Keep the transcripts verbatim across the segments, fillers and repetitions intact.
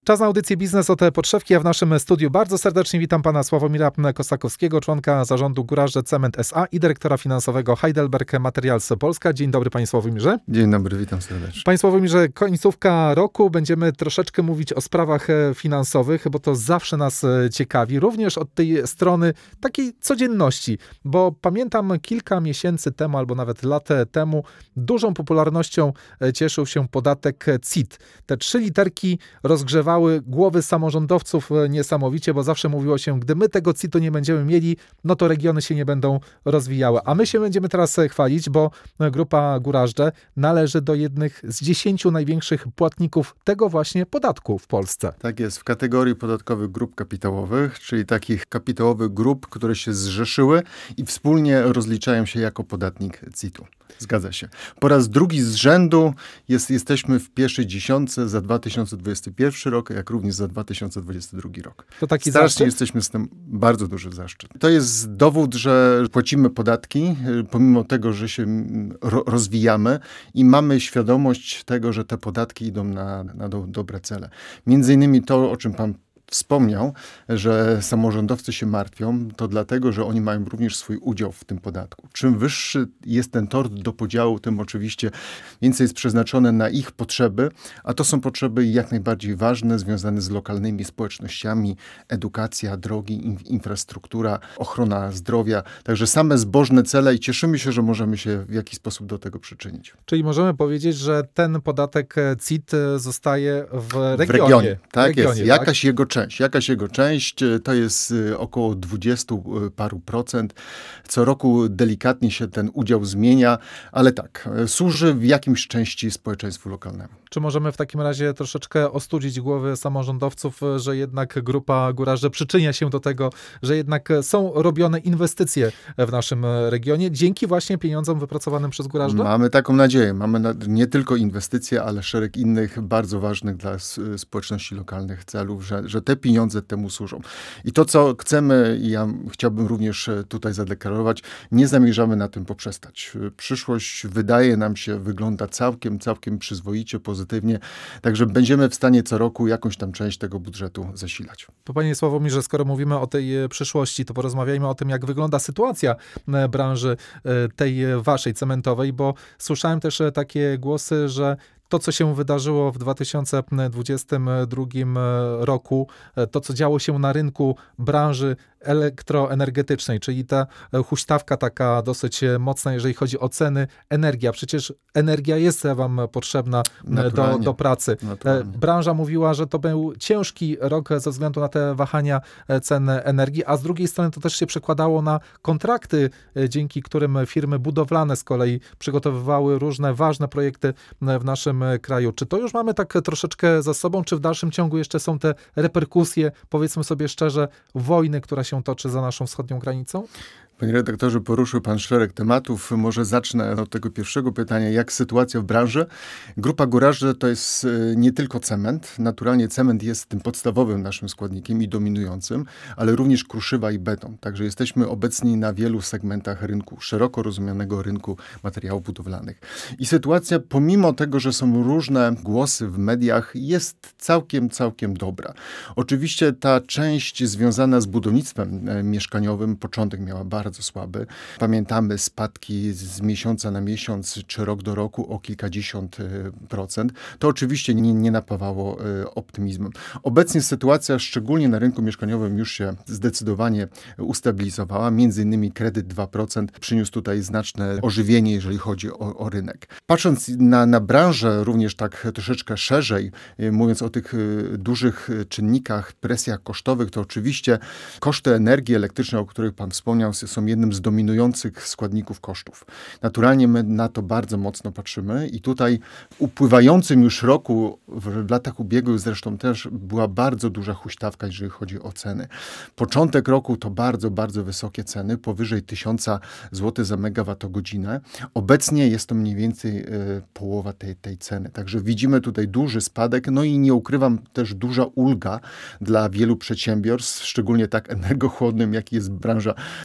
Czas na audycję Biznes od podszewki, a w naszym studiu bardzo serdecznie witam pana Sławomira Kosakowskiego, członka zarządu Gurażdże Cement S A i dyrektora finansowego Heidelberg Materials Polska. Dzień dobry, panie Sławomirze. Dzień dobry, witam serdecznie. Panie Sławomirze, końcówka roku, będziemy troszeczkę mówić o sprawach finansowych, bo to zawsze nas ciekawi, również od tej strony takiej codzienności, bo pamiętam kilka miesięcy temu, albo nawet lat temu, dużą popularnością cieszył się podatek C I T. Te trzy literki rozgrzewały głowy samorządowców niesamowicie, bo zawsze mówiło się, gdy my tego C I T-u nie będziemy mieli, no to regiony się nie będą rozwijały. A my się będziemy teraz chwalić, bo Grupa Gurażdże należy do jednych z dziesięciu największych płatników tego właśnie podatku w Polsce. Tak jest, w kategorii podatkowych grup kapitałowych, czyli takich kapitałowych grup, które się zrzeszyły i wspólnie rozliczają się jako podatnik C I T-u. Zgadza się. Po raz drugi z rzędu jest, jesteśmy w pierwszej dziesiątce za dwa tysiące dwudziesty pierwszy rok, jak również za dwa tysiące dwudziesty drugi rok. To taki Strasznie zaszczyt? jesteśmy z tym bardzo duży zaszczyt. To jest dowód, że płacimy podatki, pomimo tego, że się ro- rozwijamy i mamy świadomość tego, że te podatki idą na, na do, dobre cele. Między innymi to, o czym pan wspomniał, że samorządowcy się martwią, to dlatego, że oni mają również swój udział w tym podatku. Czym wyższy jest ten tort do podziału, tym oczywiście więcej jest przeznaczone na ich potrzeby, a to są potrzeby jak najbardziej ważne, związane z lokalnymi społecznościami, edukacja, drogi, in, infrastruktura, ochrona zdrowia, także same zbożne cele i cieszymy się, że możemy się w jakiś sposób do tego przyczynić. Czyli możemy powiedzieć, że ten podatek C I T zostaje w regionie. W regionie, tak regionie, jest. Tak? Jakaś jego część. Jakaś jego część to jest około dwudziestu paru procent. Co roku delikatnie się ten udział zmienia, ale tak, służy w jakimś części społeczeństwu lokalnemu. Czy możemy w takim razie troszeczkę ostudzić głowy samorządowców, że jednak Grupa Gurażdże przyczynia się do tego, że jednak są robione inwestycje w naszym regionie dzięki właśnie pieniądzom wypracowanym przez Gurażdże? Mamy taką nadzieję. Mamy na, nie tylko inwestycje, ale szereg innych bardzo ważnych dla społeczności lokalnych celów, że, że te pieniądze temu służą. I to, co chcemy, i ja chciałbym również tutaj zadeklarować, nie zamierzamy na tym poprzestać. Przyszłość, wydaje nam się, wygląda całkiem, całkiem przyzwoicie, pozytywnie, także będziemy w stanie co roku jakąś tam część tego budżetu zasilać. To panie Sławomirze, skoro mówimy o tej przyszłości, to porozmawiajmy o tym, jak wygląda sytuacja branży tej waszej cementowej, bo słyszałem też takie głosy, że to, co się wydarzyło w dwa tysiące dwudziestym drugim roku, to, co działo się na rynku branży elektroenergetycznej, czyli ta huśtawka taka dosyć mocna, jeżeli chodzi o ceny, energia. Przecież energia jest wam potrzebna do, do pracy. Naturalnie. Branża mówiła, że to był ciężki rok ze względu na te wahania cen energii, a z drugiej strony to też się przekładało na kontrakty, dzięki którym firmy budowlane z kolei przygotowywały różne ważne projekty w naszym kraju. Czy to już mamy tak troszeczkę za sobą, czy w dalszym ciągu jeszcze są te reperkusje, powiedzmy sobie szczerze, wojny, która się toczy za naszą wschodnią granicą? Panie redaktorze, poruszył pan szereg tematów. Może zacznę od tego pierwszego pytania. Jak sytuacja w branży? Grupa Gurażdże to jest nie tylko cement. Naturalnie cement jest tym podstawowym naszym składnikiem i dominującym, ale również kruszywa i beton. Także jesteśmy obecni na wielu segmentach rynku, szeroko rozumianego rynku materiałów budowlanych. I sytuacja, pomimo tego, że są różne głosy w mediach, jest całkiem, całkiem dobra. Oczywiście ta część związana z budownictwem mieszkaniowym, początek miała bardzo bardzo słaby. Pamiętamy spadki z miesiąca na miesiąc, czy rok do roku o kilkadziesiąt procent. To oczywiście nie, nie napawało optymizmem. Obecnie sytuacja, szczególnie na rynku mieszkaniowym, już się zdecydowanie ustabilizowała. Między innymi kredyt dwa procent przyniósł tutaj znaczne ożywienie, jeżeli chodzi o, o rynek. Patrząc na, na branżę również tak troszeczkę szerzej, mówiąc o tych dużych czynnikach, presjach kosztowych, to oczywiście koszty energii elektrycznej, o których pan wspomniał, są jednym z dominujących składników kosztów. Naturalnie my na to bardzo mocno patrzymy i tutaj w upływającym już roku, w latach ubiegłych zresztą też była bardzo duża huśtawka, jeżeli chodzi o ceny. Początek roku to bardzo, bardzo wysokie ceny, powyżej tysiąca złotych za megawattogodzinę. Obecnie jest to mniej więcej y, połowa tej, tej ceny. Także widzimy tutaj duży spadek, no i nie ukrywam też duża ulga dla wielu przedsiębiorstw, szczególnie tak energochłonnym, jak jest branża cementowa.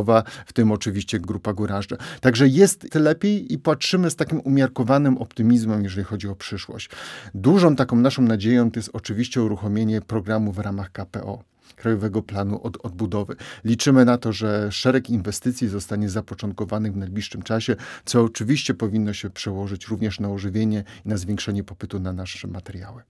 cementowa, w tym oczywiście Grupa Gurażdża. Także jest lepiej i patrzymy z takim umiarkowanym optymizmem, jeżeli chodzi o przyszłość. Dużą taką naszą nadzieją to jest oczywiście uruchomienie programu w ramach K P O. Krajowego Planu od, Odbudowy. Liczymy na to, że szereg inwestycji zostanie zapoczątkowanych w najbliższym czasie, co oczywiście powinno się przełożyć również na ożywienie i na zwiększenie popytu na nasze materiały.